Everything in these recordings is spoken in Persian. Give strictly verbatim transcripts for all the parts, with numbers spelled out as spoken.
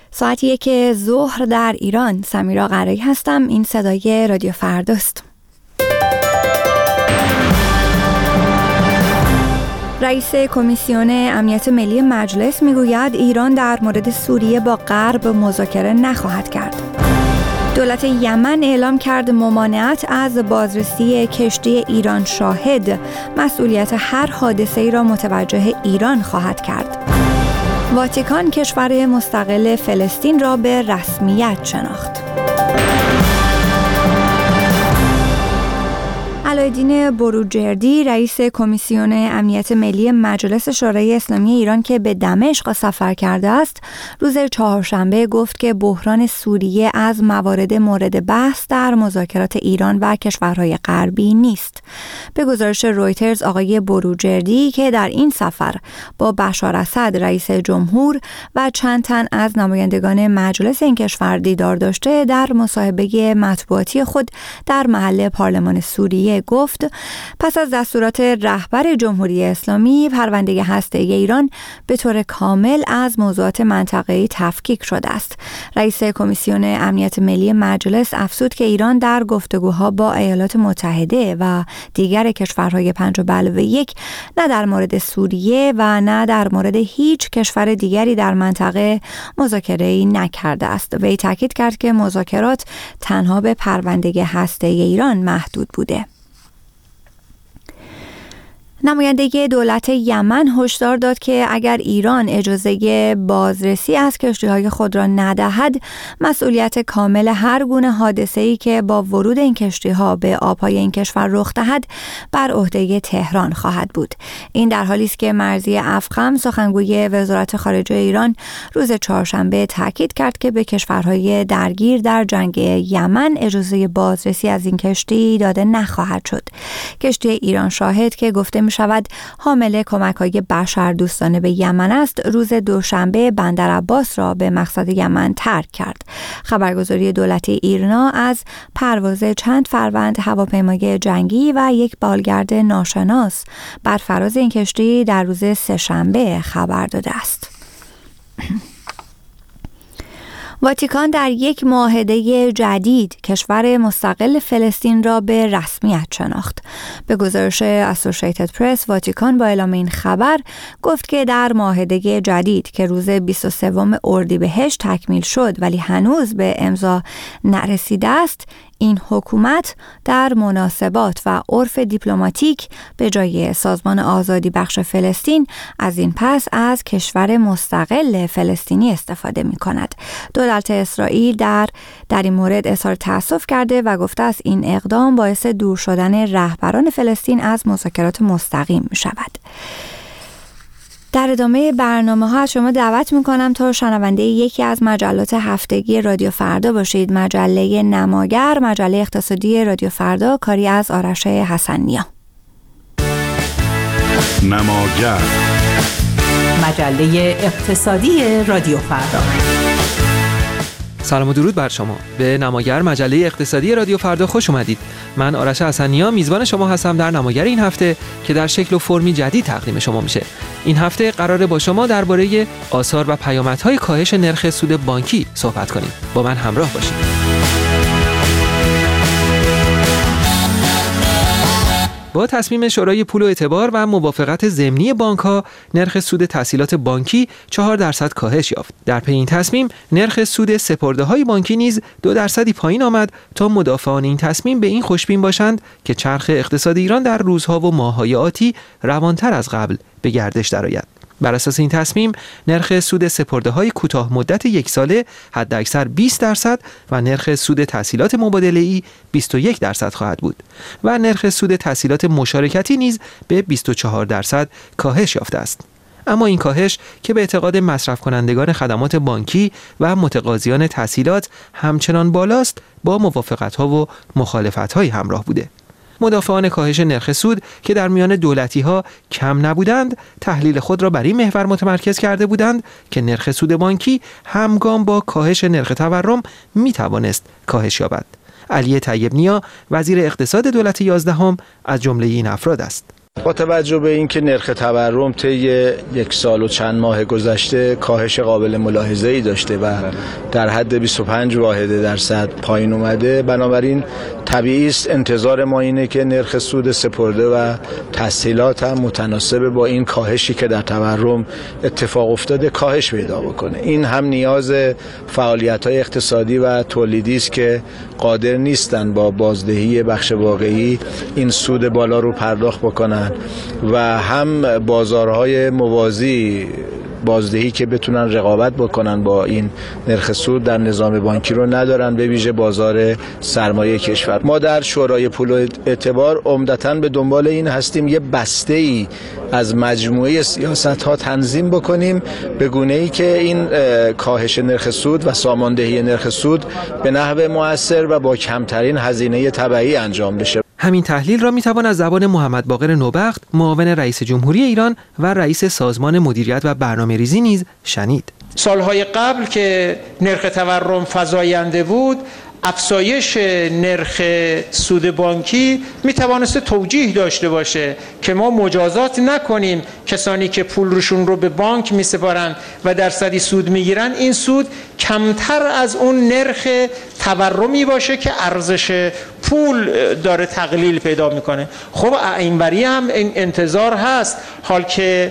ساعت یک ظهر در ایران. سمیرا قرایی هستم. این صدای رادیو فرداست. رئیس کمیسیون امنیت ملی مجلس میگوید ایران در مورد سوریه با غرب مذاکره نخواهد کرد. دولت یمن اعلام کرد ممانعت از بازرسی کشتی ایران شاهد مسئولیت هر حادثه‌ای را متوجه ایران خواهد کرد. واتیکان کشور مستقل فلسطین را به رسمیت شناخت. علایالدین بروجردی رئیس کمیسیون امنیت ملی مجلس شورای اسلامی ایران که به دمشق سفر کرده است، روز چهارشنبه گفت که بحران سوریه از موارد مورد بحث در مذاکرات ایران و کشورهای غربی نیست. به گزارش رویترز، آقای بروجردی که در این سفر با بشار اسد رئیس جمهور و چند تن از نمایندگان مجلس این کشور دیدار داشته، در مصاحبه مطبوعاتی خود در محل پارلمان سوریه گفت پس از دستورات رهبر جمهوری اسلامی پرونده هسته‌ای ایران به طور کامل از موضوعات منطقه‌ای تفکیک شده است. رئیس کمیسیون امنیت ملی مجلس افزود که ایران در گفتگوها با ایالات متحده و دیگر کشورهای پنج و بلوه یک نه در مورد سوریه و نه در مورد هیچ کشور دیگری در منطقه مذاکره‌ای نکرده است. وی تاکید کرد که مذاکرات تنها به پرونده هسته‌ای ایران محدود بوده. نماینده دولت یمن هشدار داد که اگر ایران اجازه بازرسی از کشتی‌های خود را ندهد، مسئولیت کامل هر گونه حادثه‌ای که با ورود این کشتی‌ها به آب‌های این کشور رخ دهد بر عهده تهران خواهد بود. این در حالی است که مرضیه افخم سخنگوی وزارت خارجه ایران روز چهارشنبه تاکید کرد که به کشورهای درگیر در جنگ یمن اجازه بازرسی از این کشتی داده نخواهد شد. کشتی ایران شاهد که گفته می شود حامل کمک‌های بشردوستانه به یمن است، روز دوشنبه بندر عباس را به مقصد یمن ترک کرد. خبرگزاری دولتی ایرنا از پرواز چند فروند هواپیمای جنگی و یک بالگرد ناشناس بر فراز این کشتی در روز سه‌شنبه خبر داده است. واتیکان در یک معاهده جدید کشور مستقل فلسطین را به رسمیت شناخت. به گزارش اسوسییتد پرس، واتیکان با اعلام این خبر گفت که در معاهده جدید که روز بیست و سوم اردیبهشت تکمیل شد ولی هنوز به امضا نرسیده است، این حکومت در مناسبات و عرف دیپلماتیک به جای سازمان آزادی بخش فلسطین از این پس از کشور مستقل فلسطینی استفاده می کند. دولت اسرائیل در در این مورد اظهار تأسف کرده و گفته است این اقدام باعث دور شدن رهبران فلسطین از مذاکرات مستقیم می شود. در ادامه برنامه ها از شما دعوت میکنم تا شنونده یکی از مجلات هفتگی رادیو فردا باشید. مجله نماگر، مجله اقتصادی رادیو فردا، کاری از آرش حسن‌نیا. نماگر، مجله اقتصادی رادیو فردا. سلام و درود بر شما. به نماگر، مجله اقتصادی رادیو فردا خوش اومدید. من آرش حسن‌نیا میزبان شما هستم در نماگر این هفته که در شکل و فرمی جدید تقدیم شما میشه. این هفته قراره با شما درباره آثار و پیامدهای کاهش نرخ سود بانکی صحبت کنیم. با من همراه باشید. با تصمیم شورای پول و اعتبار و موافقت ضمنی بانک‌ها، نرخ سود تسهیلات بانکی چهار درصد کاهش یافت. در پی این تصمیم، نرخ سود سپرده‌های بانکی نیز دو درصدی پایین آمد تا مدافعان این تصمیم به این خوشبین باشند که چرخ اقتصاد ایران در روزها و ماه‌های آتی روانتر از قبل به گردش درآید. بر اساس این تصمیم، نرخ سود سپرده‌های کوتاه مدت یک ساله حداکثر بیست درصد و نرخ سود تسهیلات مبادله‌ای بیست و یک درصد خواهد بود و نرخ سود تسهیلات مشارکتی نیز به بیست و چهار درصد کاهش یافته است. اما این کاهش که به اعتقاد مصرف کنندگان خدمات بانکی و متقاضیان تسهیلات همچنان بالاست، با موافقت‌ها و مخالفت‌های همراه بوده. مدافعان کاهش نرخ سود که در میان دولتی‌ها کم نبودند، تحلیل خود را بر این محور متمرکز کرده بودند که نرخ سود بانکی همگام با کاهش نرخ تورم می‌توانست کاهش یابد. علی طیب نیا، وزیر اقتصاد دولت یازدهم، از جمله این افراد است. با توجه به اینکه نرخ تورم طی یک سال و چند ماه گذشته کاهش قابل ملاحظه‌ای داشته و در حد بیست و پنج واحد درصد پایین اومده، بنابراین طبیعی است انتظار ما اینه که نرخ سود سپرده و تسهیلات هم متناسب با این کاهشی که در تورم اتفاق افتاده کاهش پیدا بکنه. این هم نیاز فعالیت‌های اقتصادی و تولیدی است که قادر نیستن با بازدهی بخش واقعی این سود بالا رو پرداخت بکنن و هم بازارهای موازی بازدهی که بتونن رقابت بکنن با این نرخ سود در نظام بانکی رو ندارن، به ویژه بازار سرمایه کشور. ما در شورای پول و اعتبار عمدتاً به دنبال این هستیم یه بسته‌ای از مجموعه سیاست‌ها تنظیم بکنیم به گونه‌ای که این کاهش نرخ سود و ساماندهی نرخ سود به نحو مؤثر و با کمترین هزینه تبعی انجام بشه. همین تحلیل را میتوان از زبان محمد باقر نوبخت، معاون رئیس جمهوری ایران و رئیس سازمان مدیریت و برنامه‌ریزی نیز شنید. سالهای قبل که نرخ تورم فزاینده بود، افزایش نرخ سود بانکی می توانست توجیه داشته باشه که ما مجازات نکنیم کسانی که پول روشون رو به بانک می سپارن و درصدی سود می گیرن، این سود کمتر از اون نرخ تورمی باشه که ارزش پول داره تقلیل پیدا میکنه. خب اینوری هم این انتظار هست، حال که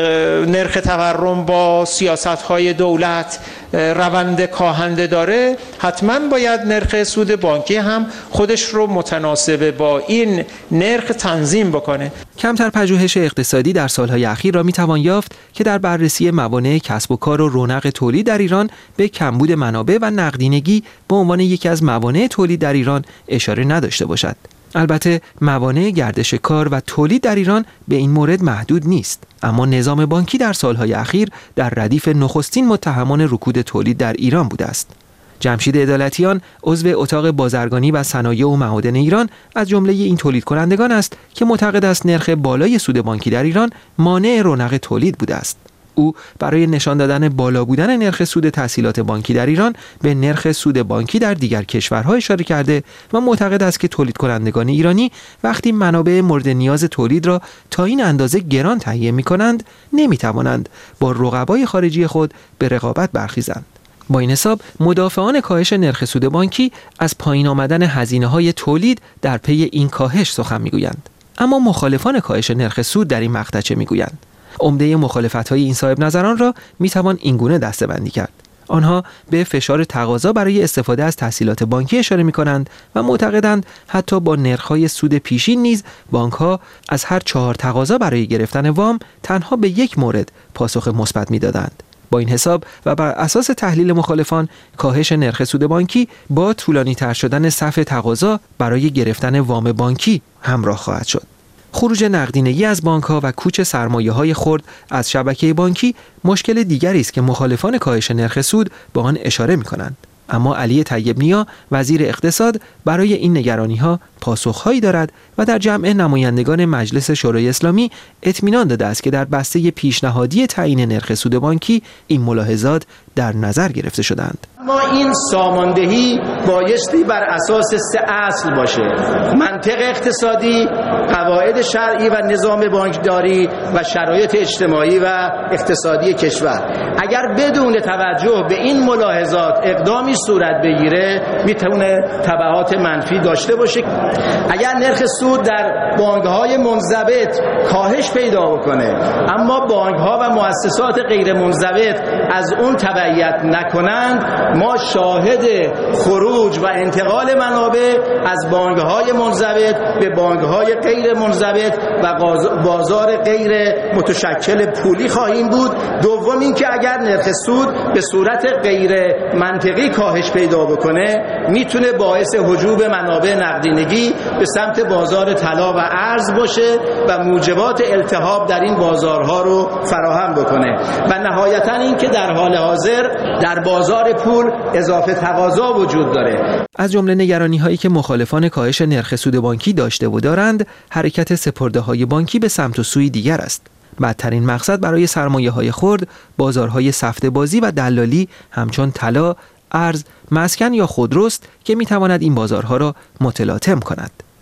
نرخ تورم با سیاست‌های دولت روند کاهنده داره، حتما باید نرخ سود بانکی هم خودش رو متناسب با این نرخ تنظیم بکنه. کمتر پژوهش اقتصادی در سالهای اخیر را میتوان یافت که در بررسی موانع کسب و کار و رونق تولید در ایران به کمبود منابع و نقدینگی به عنوان یکی از موانع تولید در ایران اشاره نداشته باشد. البته موانع گردش کار و تولید در ایران به این مورد محدود نیست، اما نظام بانکی در سالهای اخیر در ردیف نخستین متهمان رکود تولید در ایران بوده است. جمشید عدالتیان، عضو اتاق بازرگانی و صنایع و معادن ایران، از جمله این تولید کنندگان است که معتقد است نرخ بالای سود بانکی در ایران مانع رونق تولید بوده است. او برای نشان دادن بالا بودن نرخ سود تسهیلات بانکی در ایران به نرخ سود بانکی در دیگر کشورها اشاره کرده و معتقد است که تولید کنندگان ایرانی وقتی منابع مورد نیاز تولید را تا این اندازه گران تهیه می کنند، نمی توانند با رقبای خارجی خود به رقابت برخیزند. با این حساب مدافعان کاهش نرخ سود بانکی از پایین آمدن هزینه‌های تولید در پی این کاهش سخن می‌گویند. اما مخالفان کاهش نرخ سود در این مقطع چه می‌گویند؟ عمده مخالفت‌های این صاحب نظران را می‌توان اینگونه دسته‌بندی کرد. آنها به فشار تقاضا برای استفاده از تسهیلات بانکی اشاره می‌کنند و معتقدند حتی با نرخ‌های سود پیشین نیز بانک‌ها از هر چهار تقاضا برای گرفتن وام تنها به یک مورد پاسخ مثبت می‌دادند. با این حساب و بر اساس تحلیل مخالفان، کاهش نرخ سود بانکی با طولانی تر شدن صف تقاضا برای گرفتن وام بانکی همراه خواهد شد. خروج نقدینگی از بانک‌ها و کوچ سرمایه‌های خرد از شبکه بانکی مشکل دیگری است که مخالفان کاهش نرخ سود به آن اشاره می‌کنند. اما علی طیب نیا، وزیر اقتصاد، برای این نگرانی‌ها پاسخهایی دارد و در جمع نمایندگان مجلس شورای اسلامی اطمینان داده است که در بسته پیشنهادی تعیین نرخ سود بانکی این ملاحظات در نظر گرفته شدند. ما این ساماندهی بایستی بر اساس سه اصل باشه: منطق اقتصادی، قواعد شرعی و نظام بانکداری و شرایط اجتماعی و اقتصادی کشور. اگر بدون توجه به این ملاحظات اقدامی صورت بگیره میتونه تبعات منفی داشته باشه. اگر نرخ سود در بانک‌های منضبط کاهش پیدا بکنه اما بانک‌ها و مؤسسات غیر منضبط از اون تبعیت نکنند، ما شاهد خروج و انتقال منابع از بانک‌های منضبط به بانک‌های غیر منضبط و بازار غیر متشکل پولی خواهیم بود. دوم اینکه اگر نرخ سود به صورت غیر منطقی کاهش پیدا بکنه میتونه باعث هجوم منابع نقدینگی به سمت بازار طلا و ارز باشه و موجبات التهاب در این بازارها رو فراهم بکنه. و نهایتاً اینکه در حال حاضر در بازار پول اضافه تقاضا وجود داره. از جمله نگرانی‌هایی که مخالفان کاهش نرخ سود بانکی داشته و دارند، حرکت سپرده‌های بانکی به سمت و سوی دیگر است. بدترین مقصد برای سرمایه‌های خرد، بازارهای سفته بازی و دلالی همچون طلا، ارز، مسکن یا خودروست که می‌تواند این بازارها را متلاطم کند.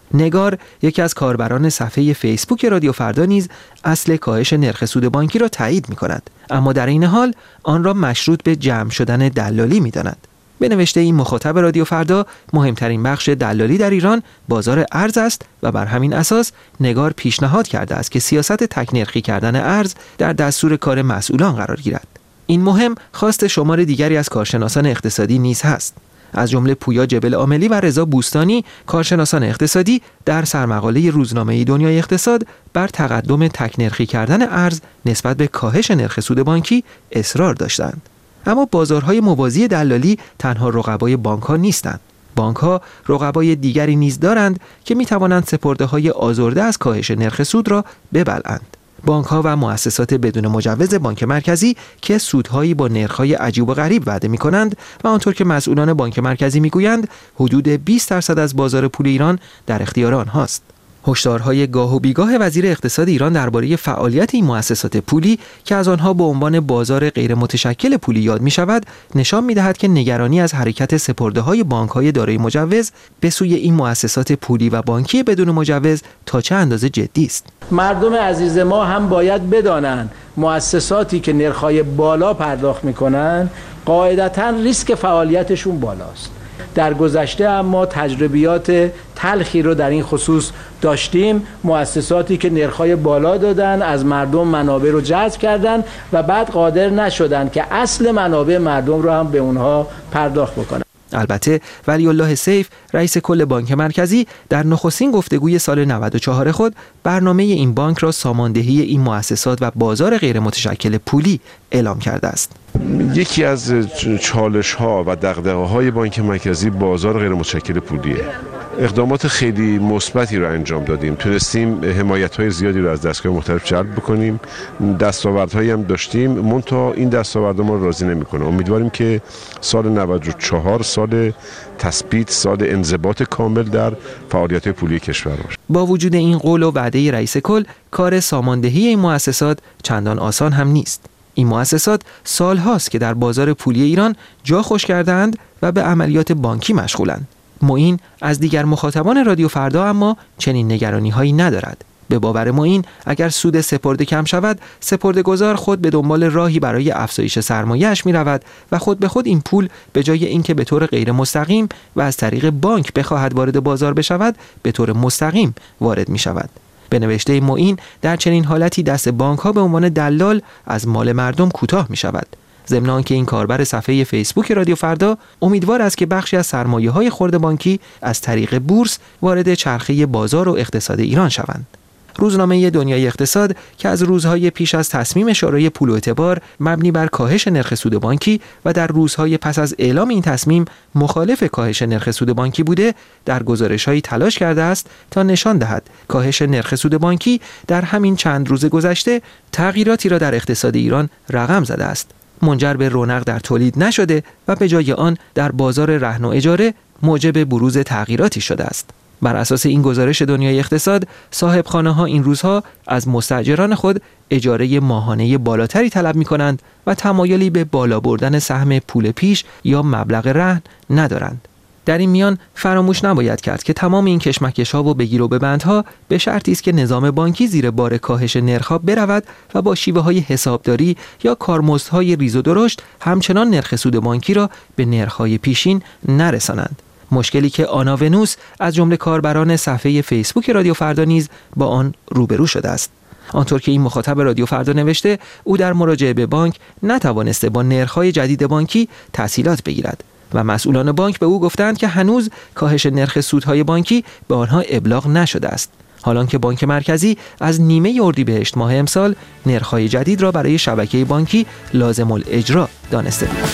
نگار، یکی از کاربران صفحه فیسبوک رادیو فردا، نیز اصل کاهش نرخ سود بانکی را تایید می‌کند، اما در این حال آن را مشروط به جمع شدن دلالی می‌داند. به نوشته این مخاطب رادیو فردا، مهمترین بخش دلالی در ایران بازار ارز است و بر همین اساس نگار پیشنهاد کرده است که سیاست تک‌نرخی کردن ارز در دستور کار مسئولان قرار گیرد. این مهم خواست شمار دیگری از کارشناسان اقتصادی نیز هست. از جمله پویا جبل عاملی و رضا بوستانی، کارشناسان اقتصادی، در سرمقاله روزنامه دنیای اقتصاد بر تقدم تک‌نرخی کردن ارز نسبت به کاهش نرخ سود بانکی اصرار داشتند. اما بازارهای موازی دلالی تنها رقبای بانک‌ها نیستند. بانک‌ها رقبای دیگری نیز دارند که می‌توانند سپرده‌های آزرده از کاهش نرخ سود را ببلعند. بانک‌ها و مؤسسات بدون مجوز بانک مرکزی که سودهایی با نرخ‌های عجیب و غریب وعده می‌کنند و آنطور که مسئولان بانک مرکزی می‌گویند حدود بیست درصد از بازار پول ایران در اختیار آنهاست. هشدارهای گاه و بیگاه وزیر اقتصاد ایران درباره فعالیت این مؤسسات پولی که از آنها به عنوان بازار غیر متشکل پولی یاد می شود، نشان می دهد که نگرانی از حرکت سپرده‌های بانک‌های دارای مجوز به سوی این مؤسسات پولی و بانکی بدون مجوز تا چه اندازه جدی است. مردم عزیز ما هم باید بدانند مؤسساتی که نرخ‌های بالا پرداخت می‌کنند قاعدتاً ریسک فعالیتشون بالاست. در گذشته اما تجربیات تلخی رو در این خصوص داشتیم. مؤسساتی که نرخ‌های بالا دادن از مردم منابع رو جذب کردن و بعد قادر نشدن که اصل منابع مردم رو هم به اونها پرداخت بکنن. البته ولی الله سیف، رئیس کل بانک مرکزی، در نخستین گفتگوی سال نود و چهار خود برنامه این بانک را ساماندهی این مؤسسات و بازار غیر متشکل پولی اعلام کرده است. یکی از چالش‌ها و دغدغه‌های بانک مرکزی بازار غیر متشکل پولیه. اقدامات خیلی مثبتی رو انجام دادیم، تونستیم حمایت‌های زیادی رو از دستگاه مختلف جلب بکنیم، دستاوردهایی هم داشتیم، منتها این دستاورد ما رو راضی نمی‌کنه. امیدواریم که سال نود و چهار سال تثبیت، سال انضباط کامل در فعالیت پولی کشور باشه. با وجود این قول و وعده رئیس کل، کار ساماندهی این مؤسسات چندان آسان هم نیست. این مؤسسات سالهاست که در بازار پولی ایران جا خوش کردند و به عملیات بانکی مشغولند. معین از دیگر مخاطبان رادیو فردا اما چنین نگرانی‌هایی ندارد. به باور معین اگر سود سپرده کم شود، سپرده‌گذار خود به دنبال راهی برای افزایش سرمایه‌اش می‌رود و خود به خود این پول به جای اینکه به طور غیر مستقیم و از طریق بانک بخواهد وارد بازار بشود، به طور مستقیم وارد می‌شود. به نوشته معین، در چنین حالتی دست بانک‌ها به عنوان دلال از مال مردم کوتاه می‌شود. ضمن آنکه این کاربر صفحه فیسبوک رادیو فردا امیدوار است که بخشی از سرمایه‌های خرد بانکی از طریق بورس وارد چرخه بازار و اقتصاد ایران شوند. روزنامه دنیای اقتصاد که از روزهای پیش از تصمیم شورای پول و اعتبار مبنی بر کاهش نرخ سود بانکی و در روزهای پس از اعلام این تصمیم مخالف کاهش نرخ سود بانکی بوده، در گزارش‌هایی تلاش کرده است تا نشان دهد کاهش نرخ سود بانکی در همین چند روز گذشته تغییراتی را در اقتصاد ایران رقم زده است. منجر به رونق در تولید نشده و به جای آن در بازار رهن و اجاره موجب بروز تغییراتی شده است. بر اساس این گزارش دنیای اقتصاد، صاحبخانه‌ها این روزها از مستاجران خود اجاره ماهانه بالاتری طلب می‌کنند و تمایلی به بالا بردن سهم پول پیش یا مبلغ رهن ندارند. در این میان فراموش نباید کرد که تمام این کشمکش‌ها و بگیر و ببندها به شرطی است که نظام بانکی زیر بار کاهش نرخ‌ها برود و با شیوه‌های حسابداری یا کارمزدهای ریز و درشت همچنان نرخ سود بانکی را به نرخ‌های پیشین نرسانند. مشکلی که آنا ونوس از جمله کاربران صفحه فیسبوک رادیو فردا نیز با آن روبرو شده است. آنطور که این مخاطب رادیو فردا نوشته، او در مراجعه به بانک نتوانسته با نرخ‌های جدید بانکی تسهیلات بگیرد و مسئولان بانک به او گفتند که هنوز کاهش نرخ سودهای بانکی به آنها ابلاغ نشده است، حالان که بانک مرکزی از نیمه اردیبهشت ماه امسال نرخ‌های جدید را برای شبکه بانکی لازم الاجرا دانسته بود.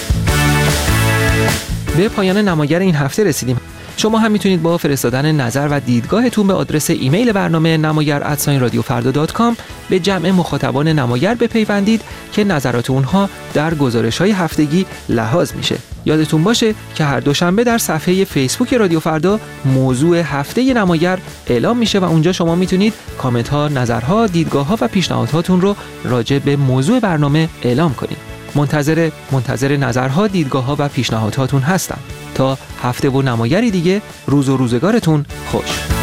به پایان نماگر این هفته رسیدیم. شما هم میتونید با فرستادن نظر و دیدگاهتون به آدرس ایمیل برنامه نماگر ات رادیو فردا دات کام به جمع مخاطبان نماگر بپیوندید که نظرات اونها در گزارش‌های هفتگی لحاظ میشه. یادتون باشه که هر دوشنبه در صفحه فیسبوک رادیو فردا موضوع هفته نماگر اعلام میشه و اونجا شما میتونید کامنت‌ها، نظرها، دیدگاه‌ها و پیشنهاداتون رو راجع به موضوع برنامه اعلام کنید. منتظر منتظر نظرها، دیدگاه‌ها و پیشنهاداتون هستم. تا هفته و نمایری دیگه، روز و روزگارتون خوش.